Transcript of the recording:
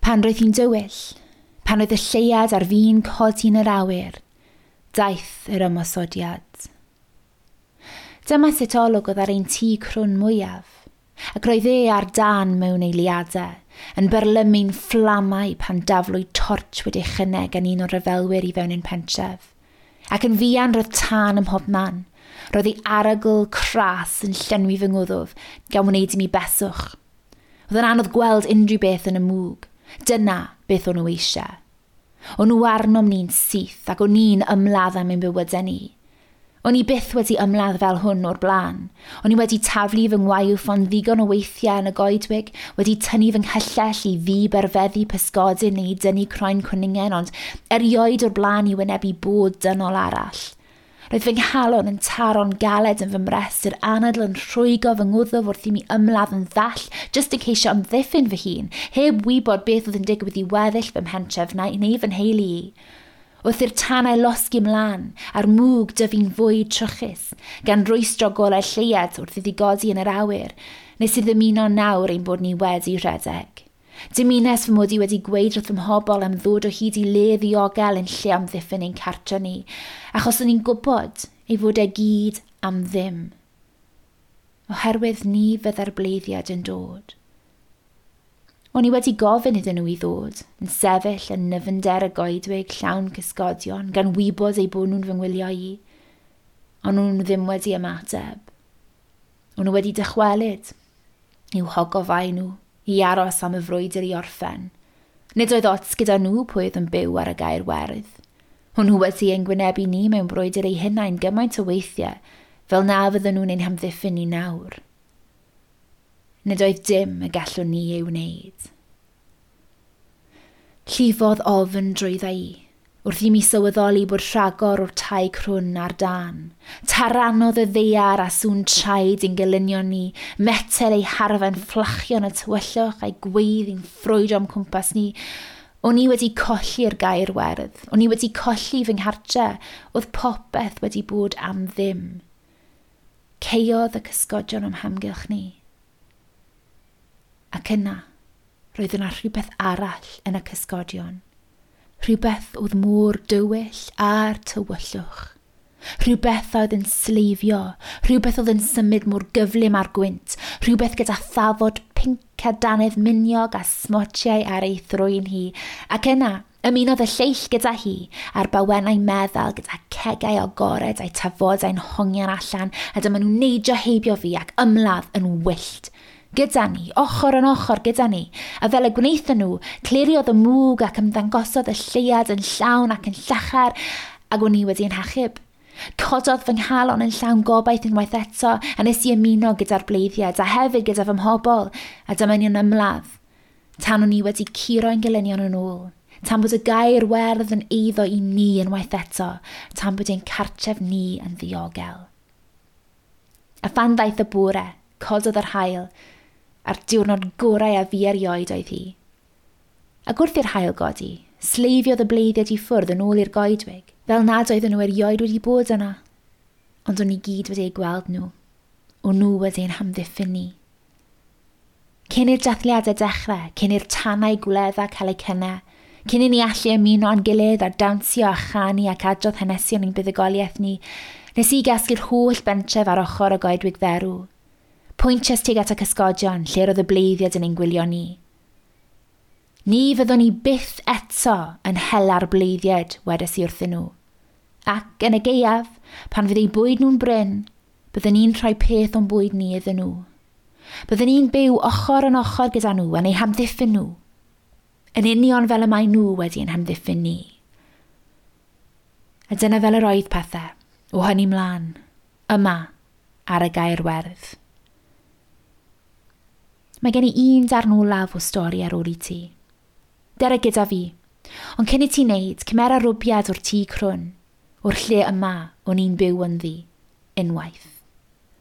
Pan roedd hi'n dywyll, pan oedd y lleiad ar fi'n codi'n yr awyr, daeth yr ymosodiad. Dyma sut olwg oedd ar ein tŷ crwn mwyaf, ac roedd ar dan mewn eiliadau, yn byrlymu'n fflamau pan daflwyd torch wedi chynne gan un o'r ryfelwyr i fewn ein pentref, ac yn fuan roedd tân ym mhob man. Roedd ei arogl cras yn llenwi fy ngwddwf gan wneud i mi beswch. Oedd yn anodd gweld unrhyw beth yn y mwg. Dyna beth o'n nhw eisiau. O'n nhw arnom ni'n syth ac o'n ni'n ymladd am ein bywydau ni. O'n i byth wedi ymladd fel hwn o'r blaen. O'n i wedi taflu fy ngwaywff ond ddigon o weithiau yn y goedwig, wedi tynnu fy nghyllell i fi berfeddu pysgodyn neu dynnu croen cwningen, ond erioed o'r blaen i wynebu bod dynol arall. Roedd fy nghalon yn taro'n galed yn fy mrestr, anadl yn rhwygo fy ngwddwf wrth i mi ymladd yn ddall, jyst yn ceisio amddiffyn fy hun, heb wybod beth oedd yn digwydd i weddill fy mhentref neu fy nheulu i. Wrth i'r tanau losgi mlaen, a'r mwg dyfu'n fwyd trwchus, gan rwystro golau lleiad wrth iddi godi yn yr awyr, nes i ddymuno nawr ein bod ni wedi rhedeg. Dymunes fy mod i wedi gweud wrth ymhobol am ddod o hyd i le ddiogel yn lle amddiffyn ein cartre ni, achos o'n i'n gwybod ei fod e gyd am ddim. Oherwydd ni fydda'r bleiddiad yn dod. O'n i wedi gofyn iddyn nhw i ddod, yn sefyll yn nyfnder y goedwig llawn cysgodion, gan wybod ei bod nhw'n fy ngwylio i, ond nhw ddim wedi ymateb. O'n nhw wedi dychwelyd, i'w hogofau nhw, i aros am y frwydr i orffen. Nid oedd ots gyda nhw pwy oedd yn byw ar y gair werdd. O'n nhw wedi ein gwynebu ni mewn brwydr ei hunain gymaint o weithiau, fel na fydden nhw'n ein hamddiffyn ni nawr. Nid oedd dim y gallwn ni ei wneud. Llifodd ofn drwydda i, wrth i mi sylweddoli bod rhagor o'r tai crwn ar dan. Taranodd y ddeiar a sŵn traed i'n gylunio ni, metel ei harfen fflachion y tywyllwch a'i gweiddi'n ffrwyd o'm cwmpas ni. O'n i wedi colli'r gair werdd, o'n i wedi colli fy nghartre, oedd popeth wedi bod am ddim. Ceodd y cysgodion o'm hamgylch ni. Ac yna, roedd yna rhywbeth arall yn y cysgodion. Rhywbeth oedd mor dywyll a'r tywyllwch. Rhywbeth oedd yn sleifio, rhywbeth oedd yn symud mor gyflym ar gwynt, rhywbeth gyda thafod pinc a dannedd miniog a smotiau ar ei thrwyn hi, ac yna ymunodd y lleill gyda hi a'r bawennau meddal gyda cegau agored a'i tafodau'n hongian allan, a dyma nhw'n neidio heibio fi ac ymladd yn wyllt. Gyda ni, ochr yn ochr gyda ni, a fel y gwneithon nhw, cliriodd y mwg ac ymddangosodd y lleiad yn llawn ac yn llachar, ac o'n i wedi'n hachub. Cododd fy nghalon yn llawn gobaith unwaith eto, a nes i ymuno gyda'r bleiddiad, a hefyd gyda fy mhobol, a dyma ni'n ymladd. Tan o'n i wedi curo'n gelynion yn ôl, tan bod y gair werdd yn eiddo i ni unwaith eto, tan bod ein cartref ni yn ddiogel. A phan ddaeth y bore, cododd yr haul, a'r diwrnod gorau a fi erioed oedd hi. Ac wrth i'r haul godi, sleifiodd y bleiddiad i ffwrdd yn ôl i'r goedwig, fel nad oedden nhw erioed wedi bod yna. Ond o'n i gyd wedi ei gweld nhw, o'n nhw wedi'n hamddiffyn ni. Cyn i'r dathliadau dechrau, cyn i'r tanau gwleddau cael eu cynnau, cyn i ni allu ymuno a'n gilydd a dawnsio a chanu ac adrodd hanesion ein buddugoliaeth ni, nes i gasglu'r holl bentref ar ochr y goedwig dderw. Pwyntias tuag at y cysgodion, lle roedd y bleiddiad yn ein gwylio ni. Ni fyddwn ni byth eto yn hela'r bleiddiad, wedes i wrthyn nhw. Ac yn y geiaf, pan fydd eu bwyd nhw'n bryn, byddwn ni'n rhoi peth o'n bwyd ni iddyn nhw. Byddwn ni'n byw ochr yn ochr gyda nhw yn eu hamddiffyn nhw. Yn union fel y mae nhw wedi'n hamddiffyn ni. A dyna fel yr oedd pethau, o hynny mlaen, yma, ar y gair werdd. Mae gen i un darn olaf o stori ar ôl i ti. Dere gyda fi, ond cyn i ti wneud, cymera rwbiad o'r tŷ crwn, o'r lle yma o'n i'n byw ynddi, unwaith.